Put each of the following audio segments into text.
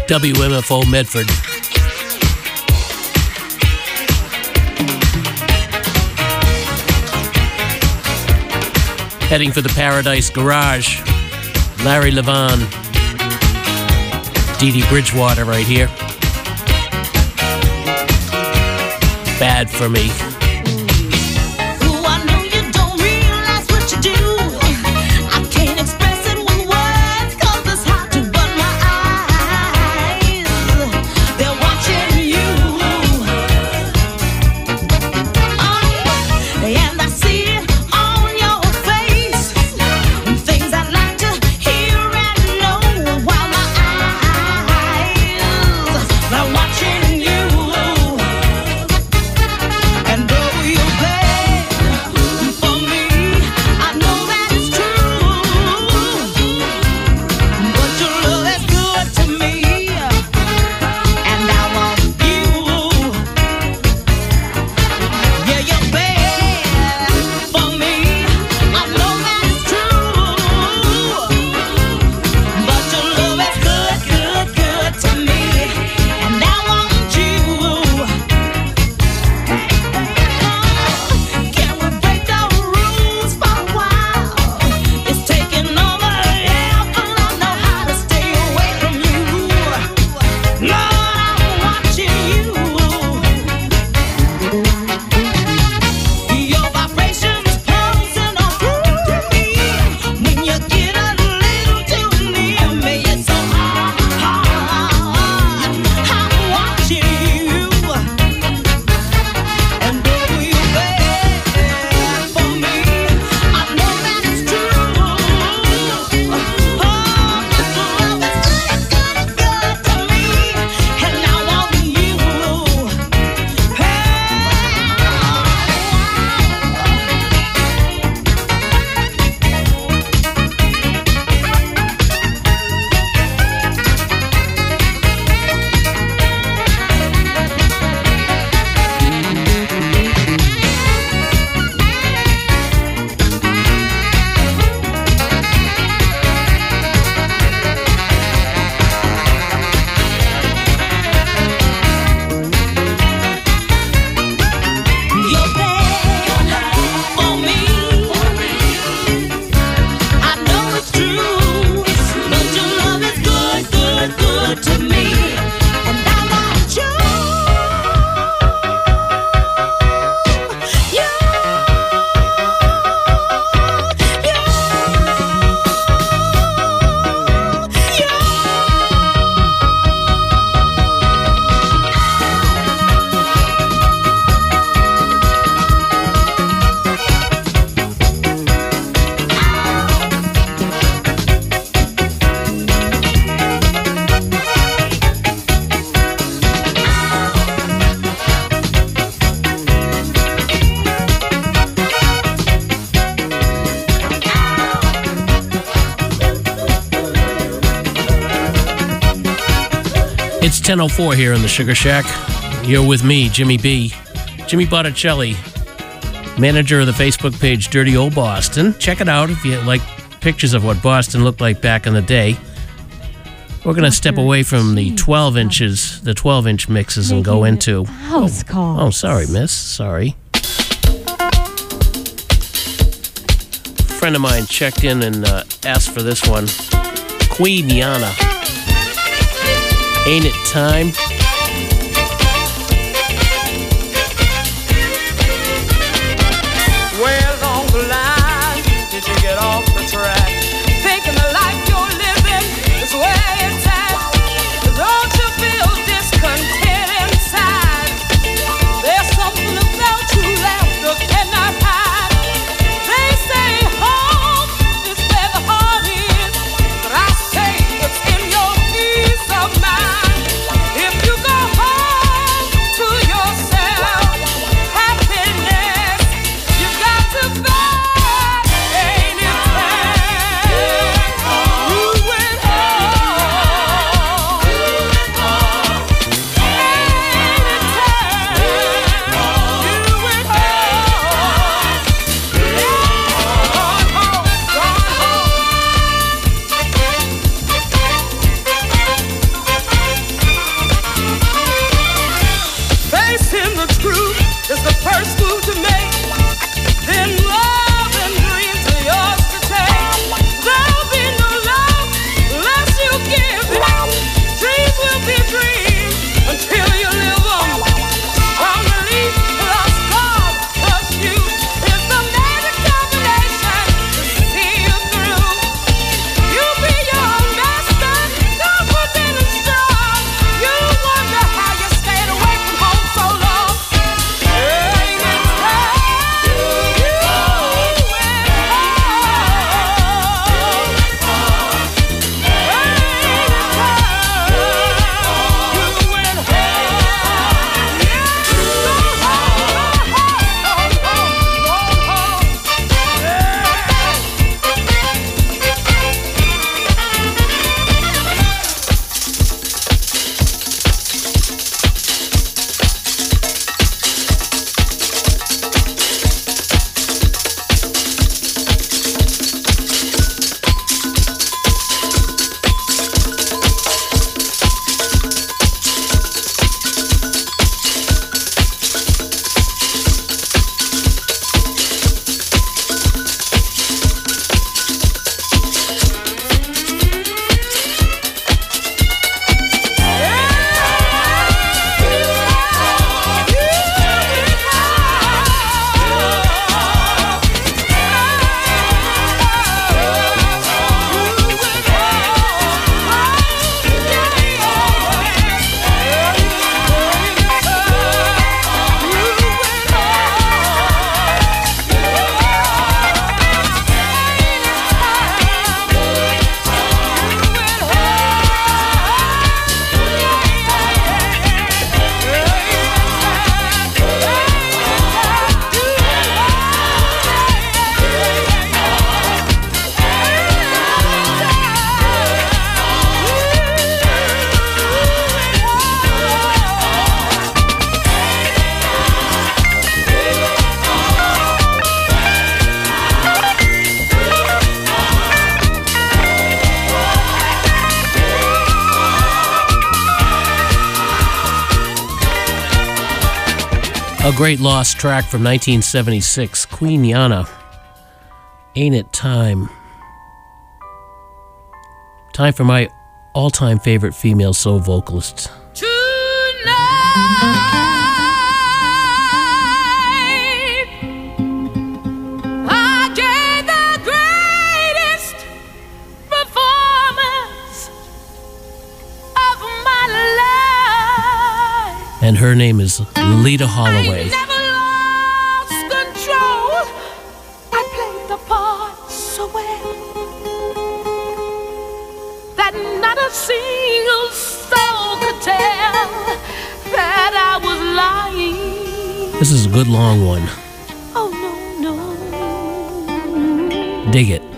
WMFO Medford. Heading for the Paradise Garage, Larry Levan, Dee Dee Bridgewater right here. Bad for me. It's 10:04 here in the Sugar Shack. You're with me, Jimmy B. Jimmy Botticelli, manager of the Facebook page Dirty Old Boston. Check it out if you like pictures of what Boston looked like back in the day. We're going to step away from the 12-inch mixes and go into house calls. Oh, sorry, miss. Sorry. A friend of mine checked in and asked for this one. Queen Yana. Ain't it time? Where along the line did you get off the track? Thinking the life you're living is where it's at. Don't you feel discontent inside? There's something about you laughter cannot hide. They say home is where the heart is, but I say it's in your peace of mind. If A great lost track from 1976, Queen Yana. Ain't It Time? Time for my all-time favorite female soul vocalist. And her name is Lita Holloway. I never lost control. I played the part so well that not a single soul could tell that I was lying. This is a good long one. Oh no, no. Dig it.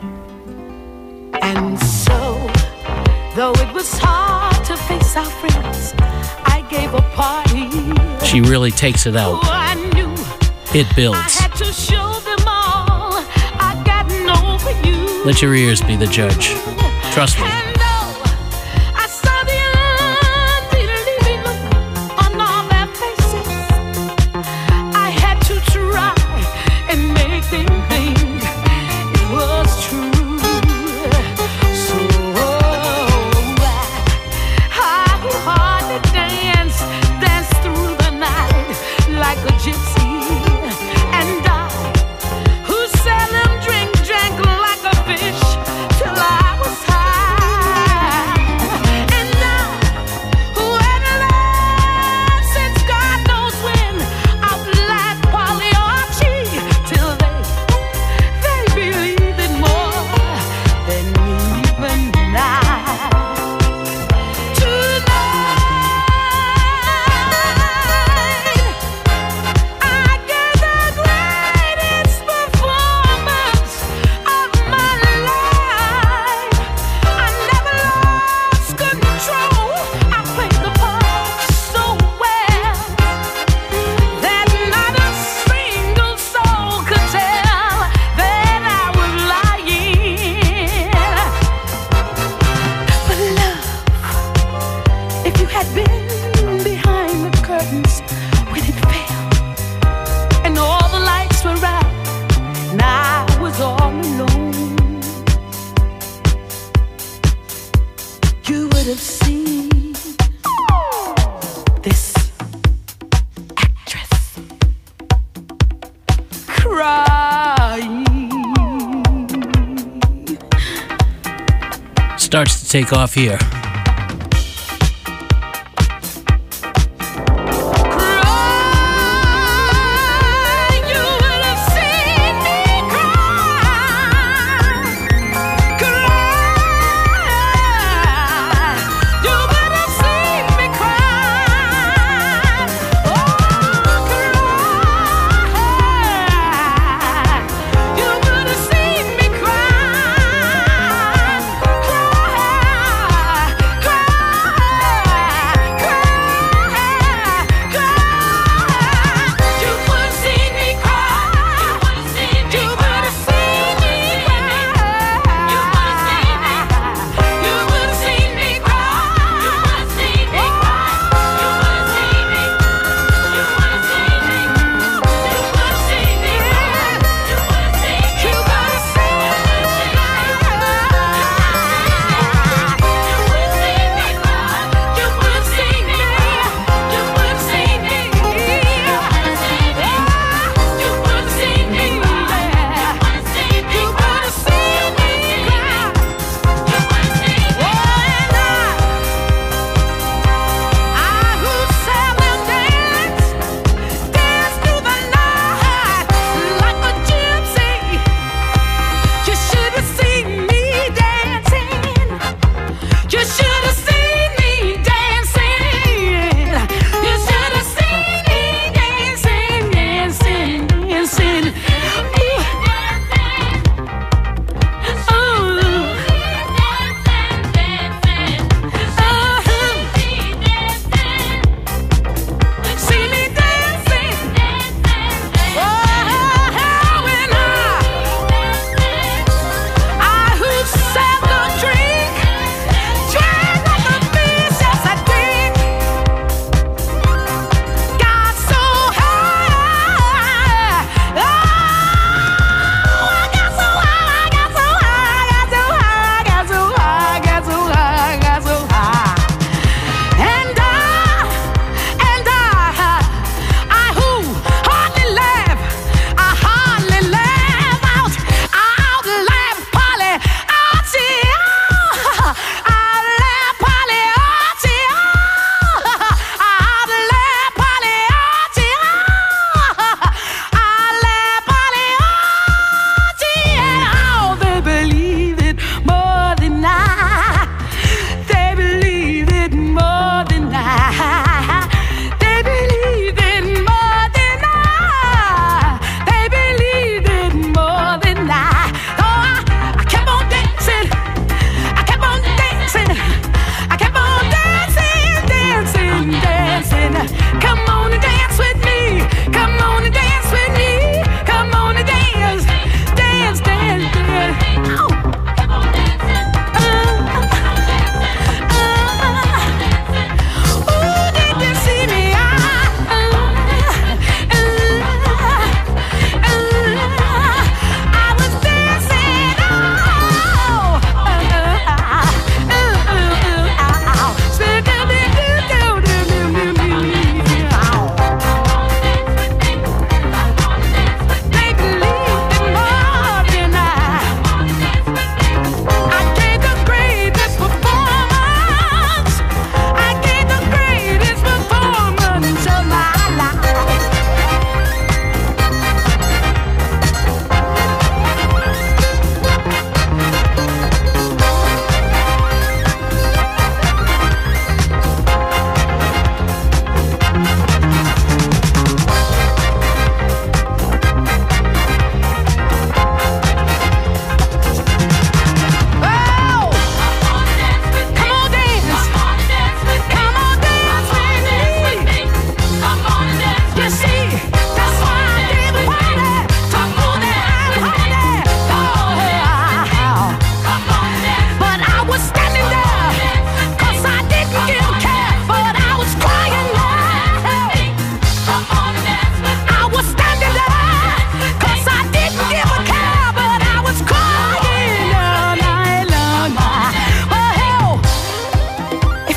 And so, though it was hard to face our friends, I gave a party. She really takes it out. Oh, I knew it builds. I had to show them all I'd gotten over you. Let your ears be the judge. Trust me. And though I saw the unbelieving look on all their faces, I had to try and make them think it was true. Like a gypsy, and I, who seldom drank like a fish till I was high. And now, who had loved since God knows when, I've lied Polly Archie till they believe in more than even I. Starts to take off here.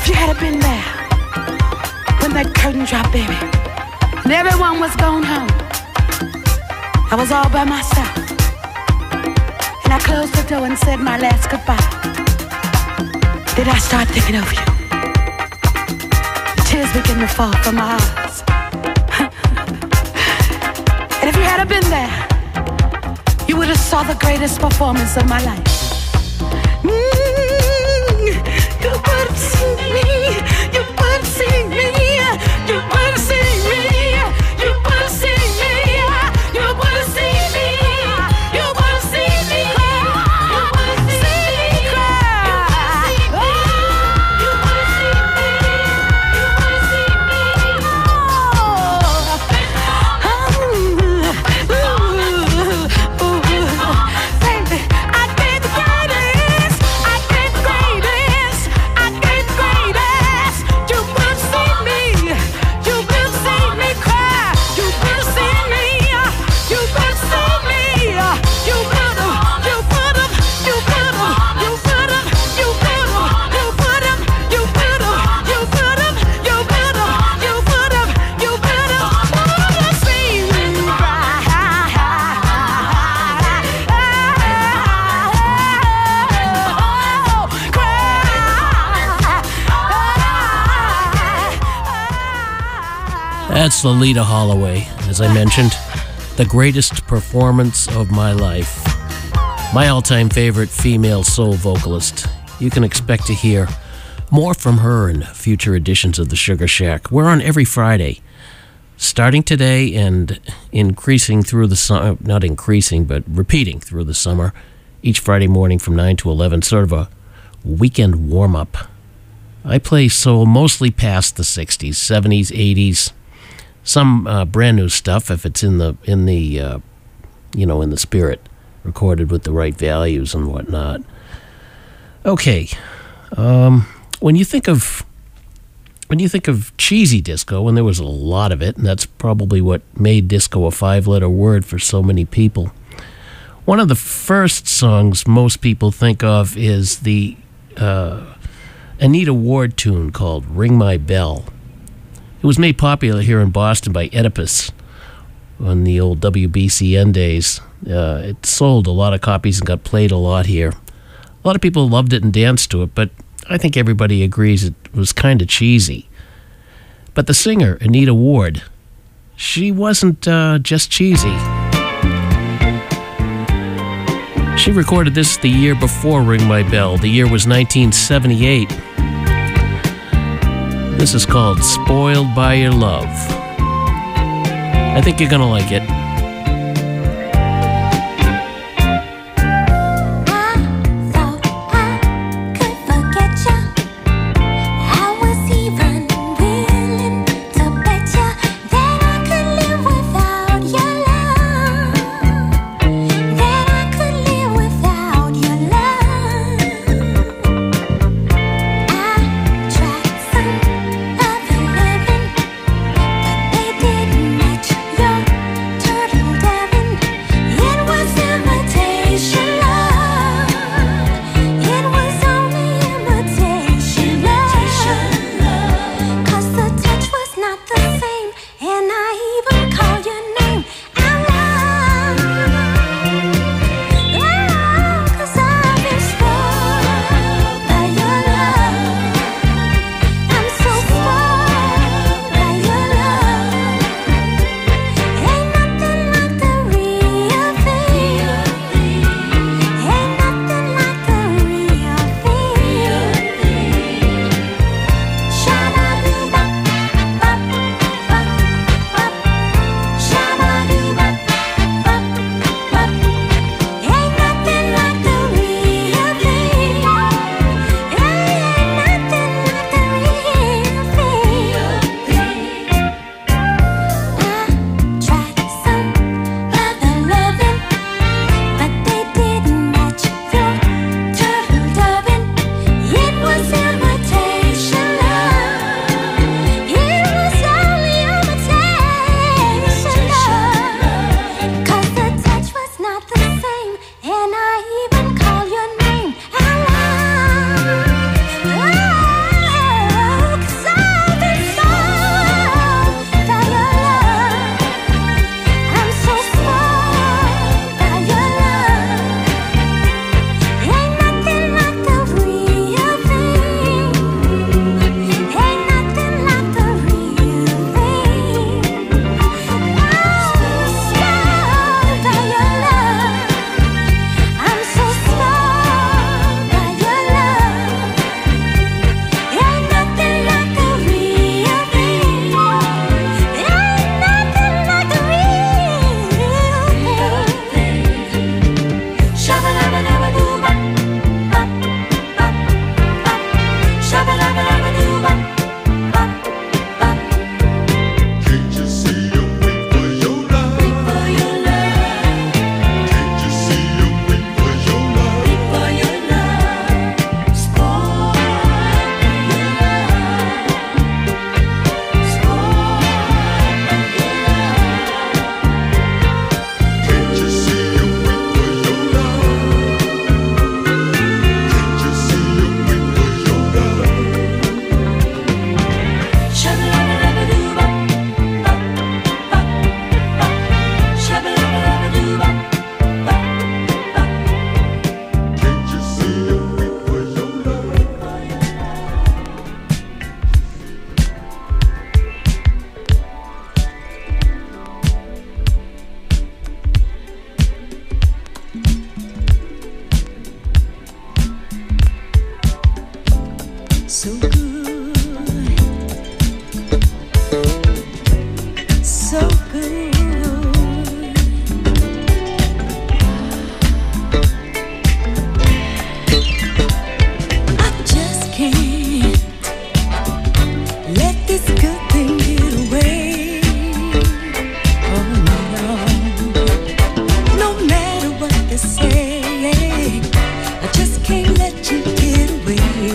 you had been there when that curtain dropped, baby, and everyone was gone home, I was all by myself, and I closed the door and said my last goodbye. Did I start thinking of you? Tears begin to fall from my eyes. And if you had been there, you would have saw the greatest performance of my life. You would have seen me. You would have seen me. You would have seen me. You would have seen me. You would have seen me. You would have seen me. You would have seen me cry. You would have seen me. You would have seen me. Baby, I did the greatest. I did the greatest. I did the greatest. You would have seen me. You would have seen me cry. You would have seen me. You would have seen me. You would have. You would have. You would have. You would have. You would have. You would have. You would have. You would have. You would have. You would have. You would have seen me That's Loleatta Holloway, as I mentioned. The greatest performance of my life. My all-time favorite female soul vocalist. You can expect to hear more from her in future editions of the Sugar Shack. We're on every Friday, starting today and increasing through the summer. Not increasing, but repeating through the summer. Each Friday morning from 9 to 11, sort of a weekend warm-up. I play soul mostly past the 60s, 70s, 80s. Some brand new stuff if it's in the spirit, recorded with the right values and whatnot. Okay, when you think of cheesy disco, and there was a lot of it, and that's probably what made disco a 5-letter word for so many people. One of the first songs most people think of is the Anita Ward tune called "Ring My Bell." It was made popular here in Boston by Oedipus on the old WBCN days. It sold a lot of copies and got played a lot here. A lot of people loved it and danced to it, but I think everybody agrees it was kind of cheesy. But the singer, Anita Ward, she wasn't just cheesy. She recorded this the year before Ring My Bell. The year was 1978. This is called Spoiled by Your Love. I think you're going to like it. Turn so good, so good. I just can't let this good thing get away. Oh no, no matter what they say, I just can't let you get away.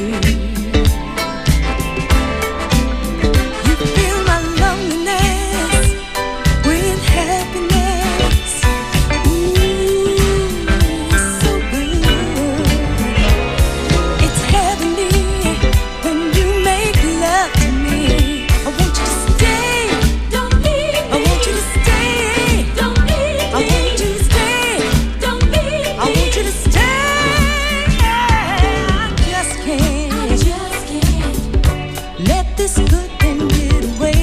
You fill my loneliness with happiness. Ooh, so good. It's heavenly when you make love to me. I want you to stay. Don't leave me. I want you to stay. Don't leave me. I want you to stay. Don't leave me. I want you to stay. I just can't let this good thing get away.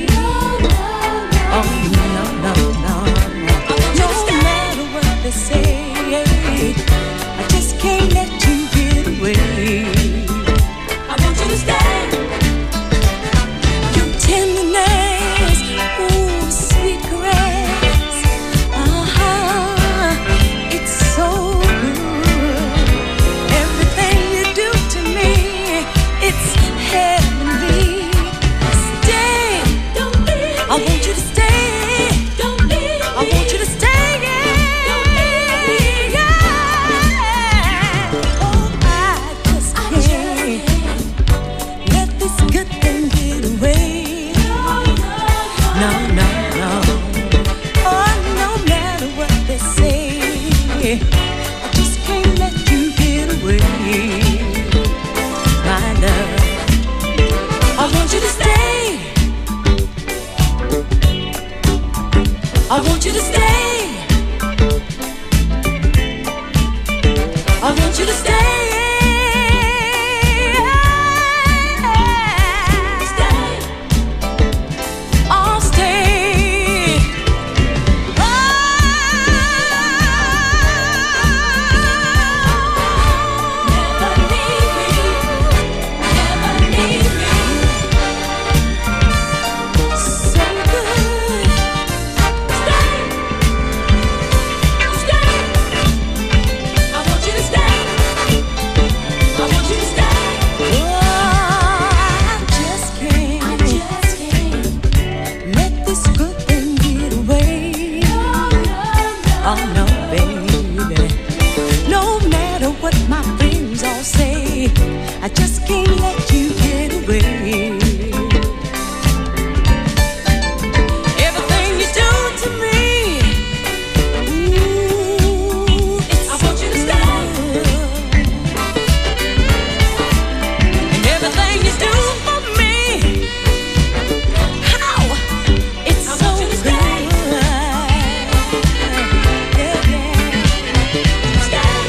Oh no, no, no, no. No matter what they say, I just can't let you get away. I want you to stay. Your tenderness, ooh, sweet caress. It's so good. Everything you do to me, it's heavenly. Stay. Don't leave. I want you to stay. Don't leave. I want you to stay. Oh, I just can't let this good thing get away. No, no, no. Oh, no matter what they say, I just can't let you get away. My love, I want you to stay. I want you to stay. I want you to stay. Stay. I'll stay. Never leave me. Never leave me. So good. Stay. Stay. I want you to stay. I want you to stay. Oh, I just can't let this good thing get away. Oh no, baby. No matter what my friends all say, I just can't let you get away. Everything you do to me, ooh, it's I want you to stay. And everything you do for me, how it's I so want you to stay. Good. Yeah, yeah. Stay.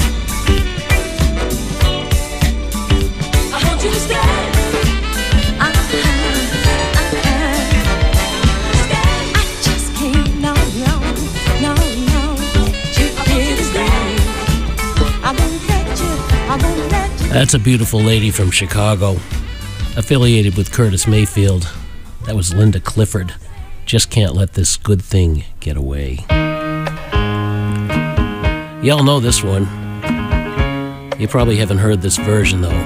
I want you to stay. Stay. I just can't, no, no, no, no. You get away. I won't let you. I won't let you. That's a beautiful lady from Chicago, affiliated with Curtis Mayfield. That was Linda Clifford. Just can't let this good thing get away. Y'all know this one. You probably haven't heard this version, though.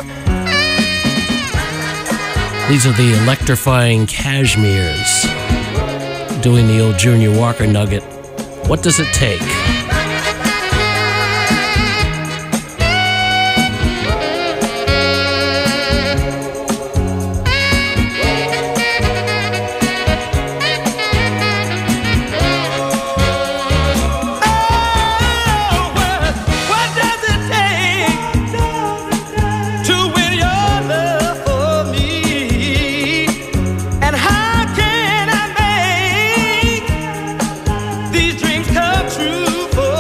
These are the electrifying Cashmeres doing the old Junior Walker nugget. What does it take? What does it take to win your love for me? And how can I make these dreams come true for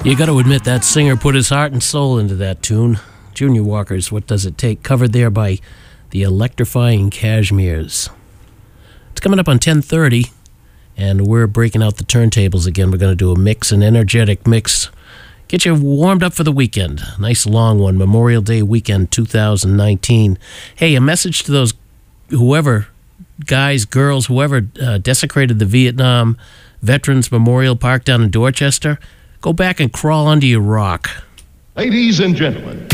You got to admit that singer put his heart and soul into that tune. Junior Walker's What Does It Take, covered there by the Electrifying Cashmeres. It's coming up on 10:30, and we're breaking out the turntables again. We're going to do a mix, an energetic mix. Get you warmed up for the weekend. Nice long one, Memorial Day weekend 2019. Hey, a message to those whoever, guys, girls, whoever desecrated the Vietnam Veterans Memorial Park down in Dorchester. Go back and crawl under your rock. Ladies and gentlemen,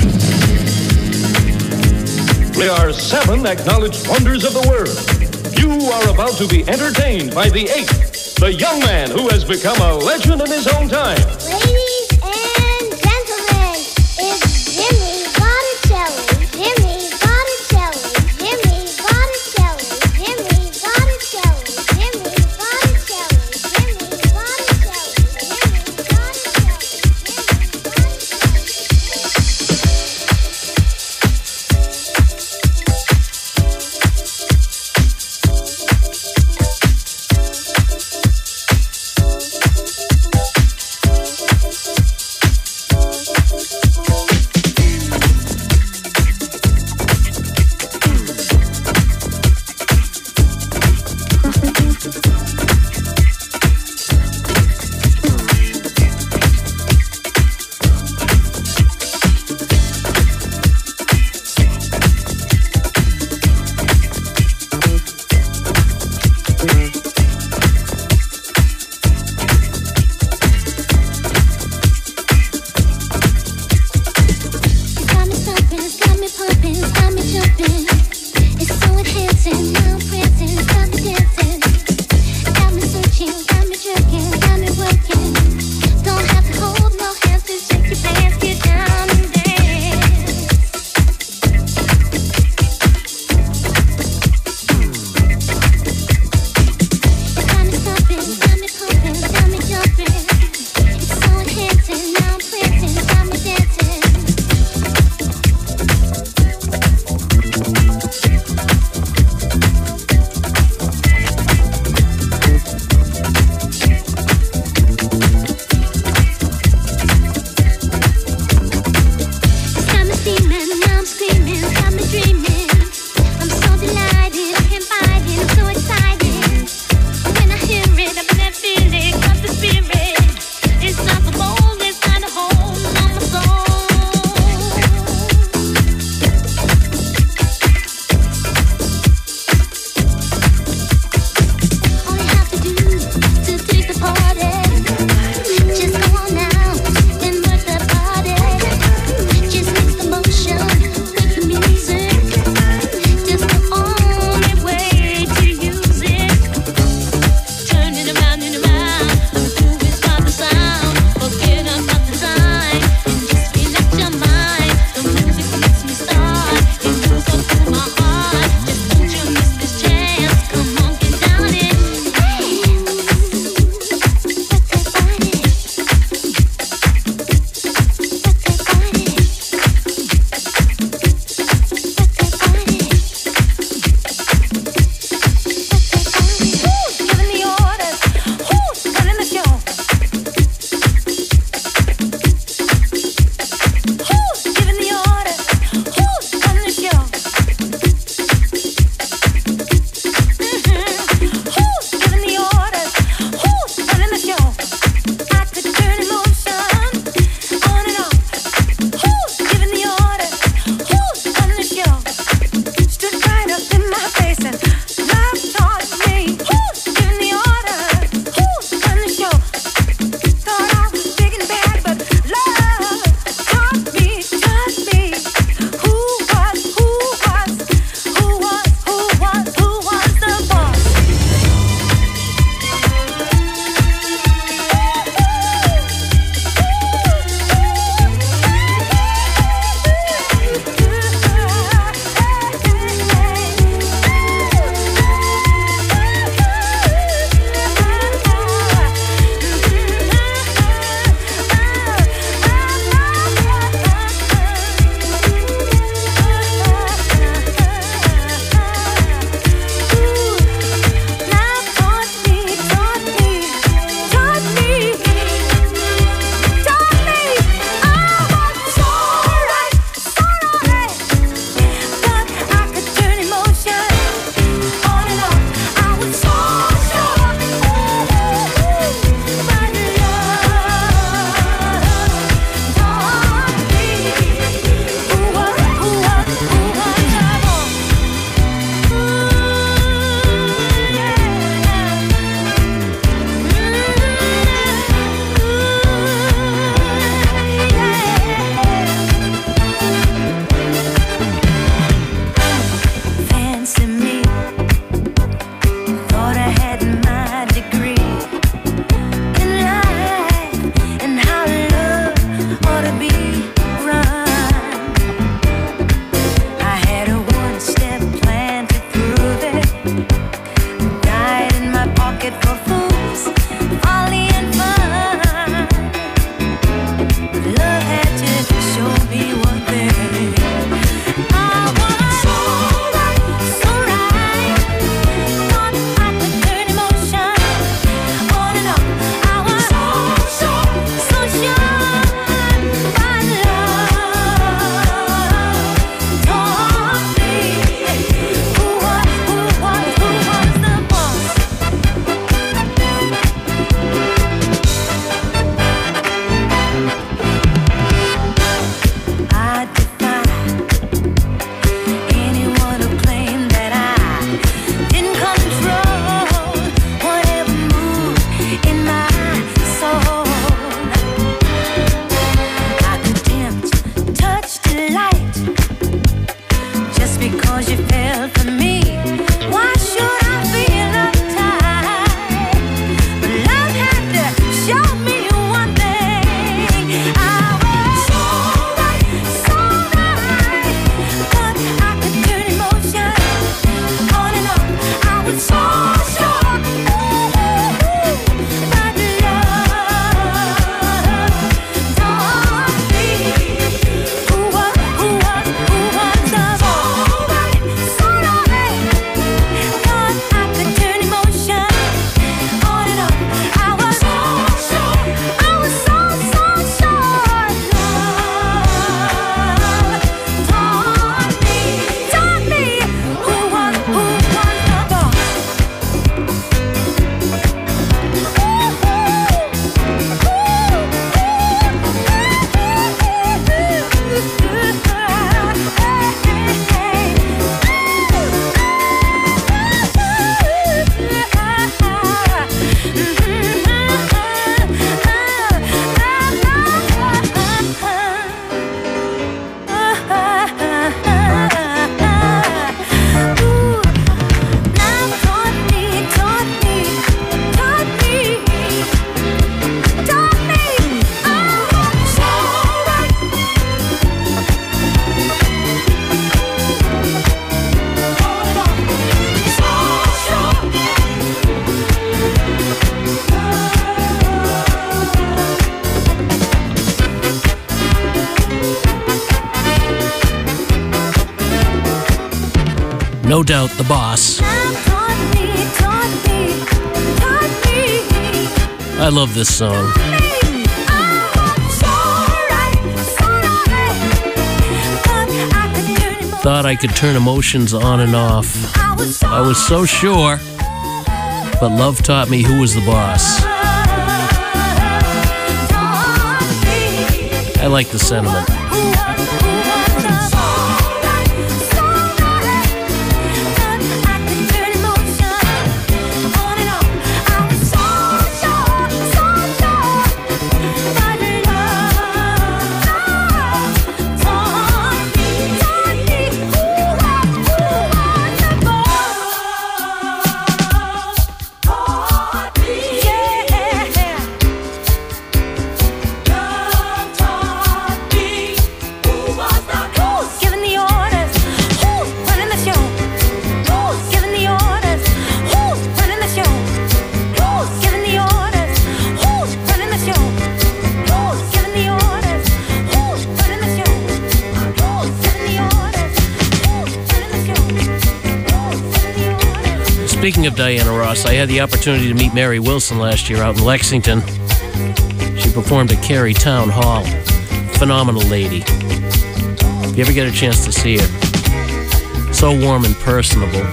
we are 7 acknowledged wonders of the world. You are about to be entertained by the 8th, the young man who has become a legend in his own time. Ladies and gentlemen, it's Jimmy Botticelli. Jimmy Botticelli. Jimmy Botticelli. Jimmy Botticelli. Jimmy Botticelli. Jimmy Botticelli. Jimmy No doubt the boss. I love this song. Thought I could turn emotions on and off. I was so sure, but love taught me who was the boss. I like the sentiment. Speaking of Diana Ross, I had the opportunity to meet Mary Wilson last year out in Lexington. She performed at Cary Town Hall. Phenomenal lady. If you ever get a chance to see her, so warm and personable.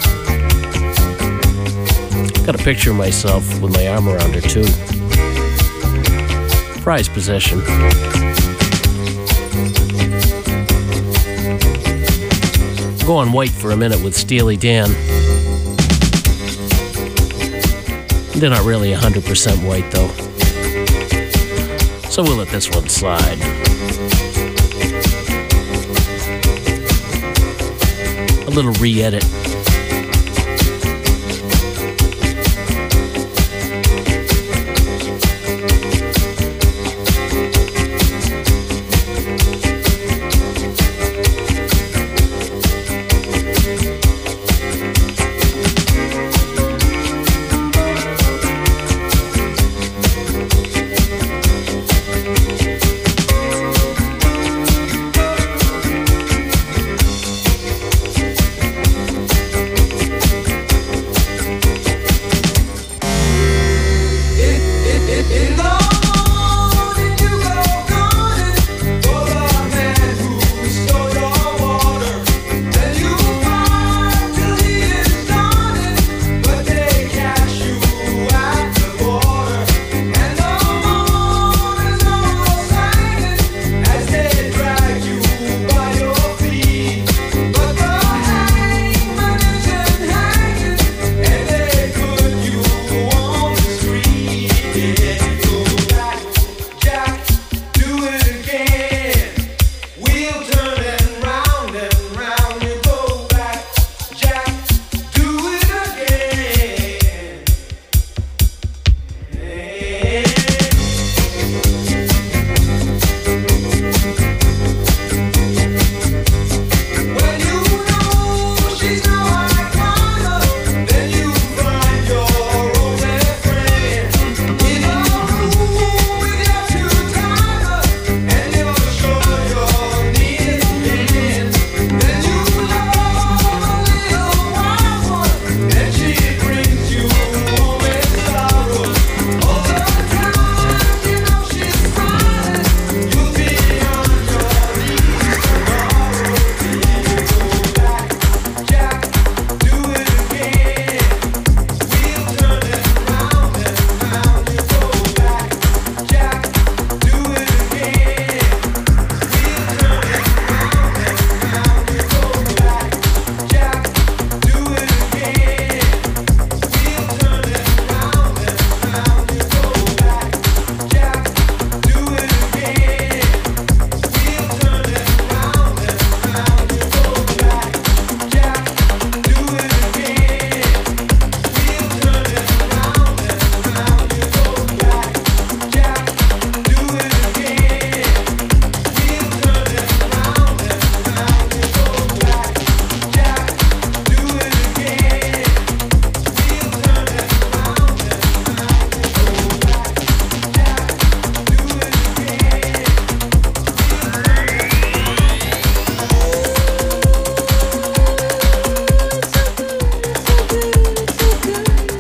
Got a picture of myself with my arm around her too. Prized possession. Go on white for a minute with Steely Dan. They're not really 100% white, though. So we'll let this one slide. A little re-edit.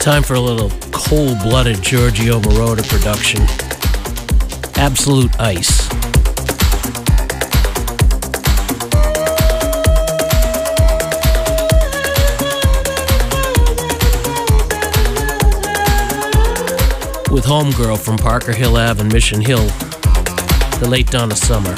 Time for a little cold-blooded Giorgio Moroder production. Absolute Ice. With Homegirl from Parker Hill Ave and Mission Hill, the late Donna Summer.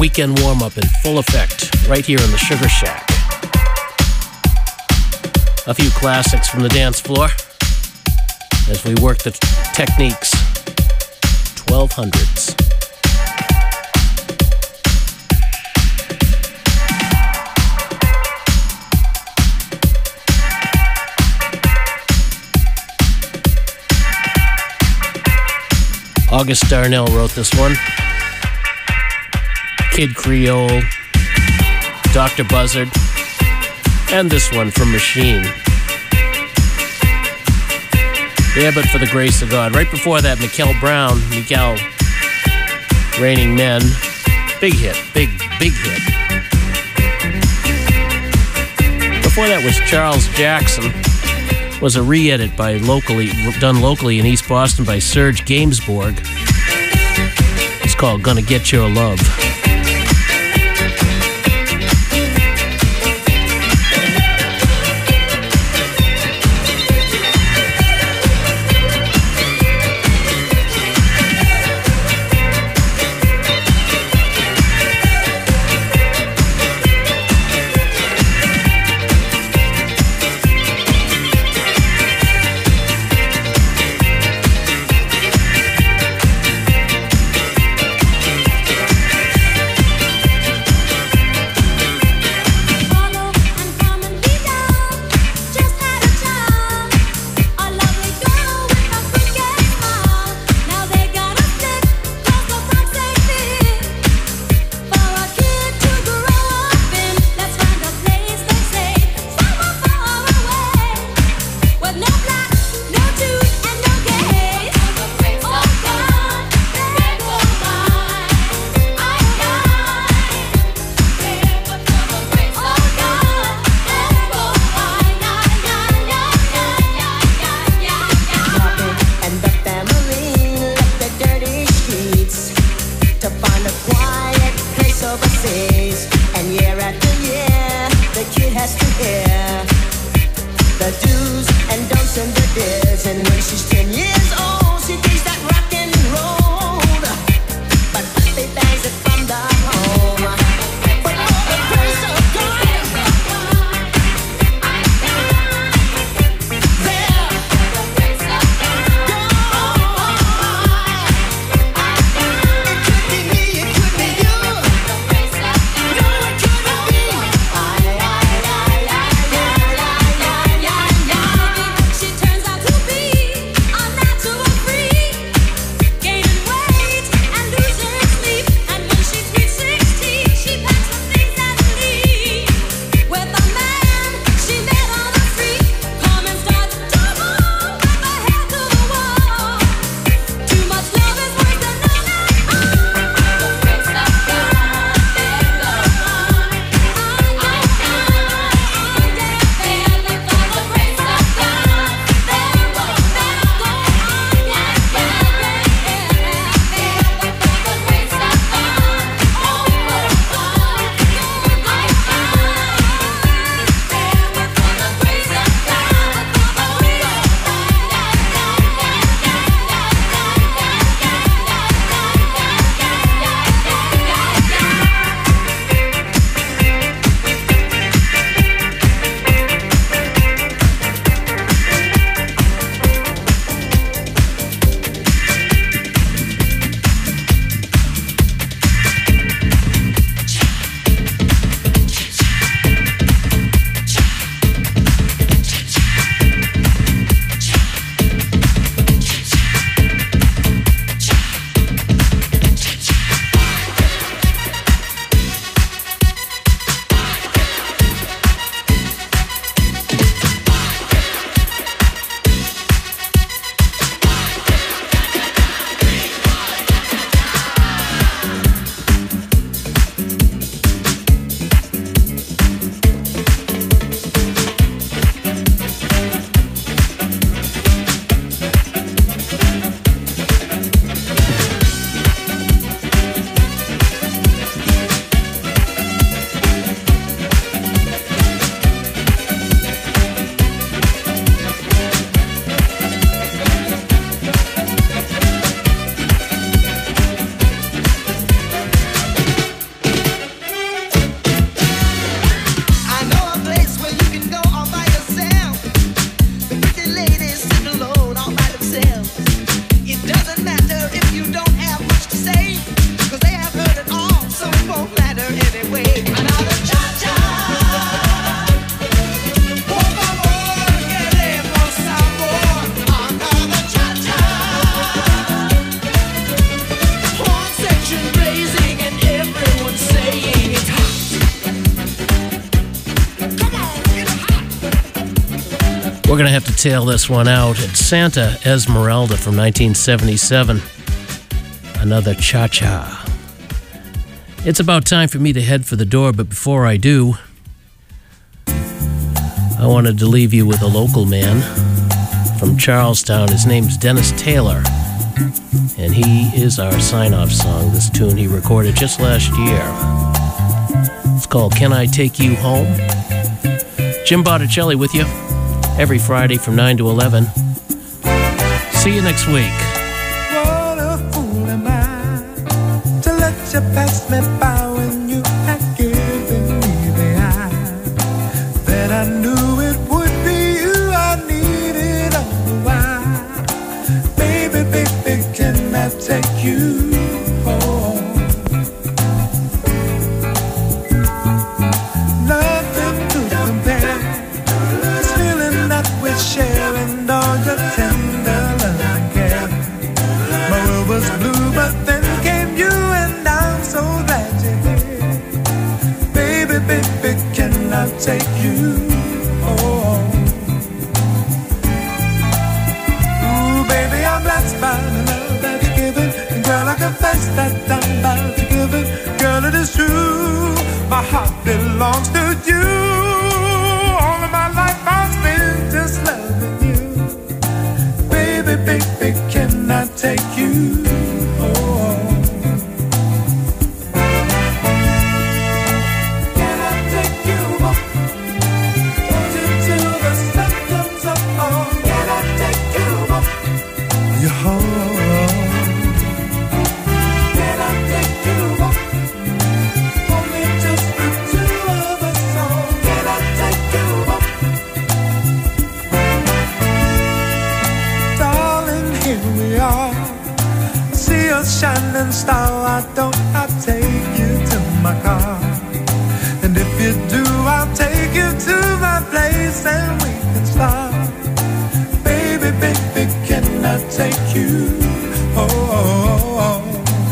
weekend warm-up in full effect right here in the Sugar Shack. A few classics from the dance floor as we work the techniques. 1200s. August Darnell wrote this one. Kid Creole, Dr. Buzzard, and this one from Machine. Yeah, but for the grace of God. Right before that, Miguel Brown, Raining Men. Big hit, big hit. Before that was Charles Jackson. Was a re-edit done locally in East Boston by Serge Gainsbourg. It's called Gonna Get Your Love. We're going to have to tail this one out. It's Santa Esmeralda from 1977. Another cha-cha. It's about time for me to head for the door, but before I do, I wanted to leave you with a local man from Charlestown. His name's Dennis Taylor, and he is our sign-off song. This tune he recorded just last year. It's called Can I Take You Home? Jim Botticelli with you every Friday from 9 to 11. See you next week. What a fool am I to let you pass me by when you had given me the eye. That I knew it would be you I needed all the while. Baby, baby, can I take you home? Nothing to compare. This feeling that we're sharing, all your tender love and care. My world was blue, but then came you, and I'm so glad you're here. Baby, baby, can I take you home? Ooh, baby, I'm blessed by the love that you're giving. And girl, I confess that I'm about to give it. Girl, it is true, my heart belongs to you. All of my life I've spent just loving you. Baby, baby, can I take you home? Can I take you home? Till the sun comes up, oh, can I take you home? You're home. Can I take you home? Only just the two of us, oh, can I take you home? Darling, here we are. I see a shining star, why don't I take you to my car? And if you do, I'll take you to my place and we can start. Baby, baby, can I take you home?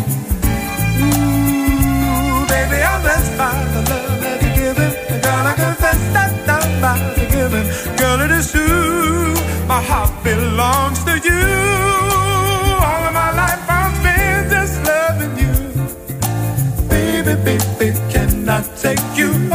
Ooh, baby, I'm blessed by the love that you're giving. Girl, I confess that I'm about to give it. Girl, it is true, my heart belongs to you. All of my life I've been just loving you. Baby, baby, can I take you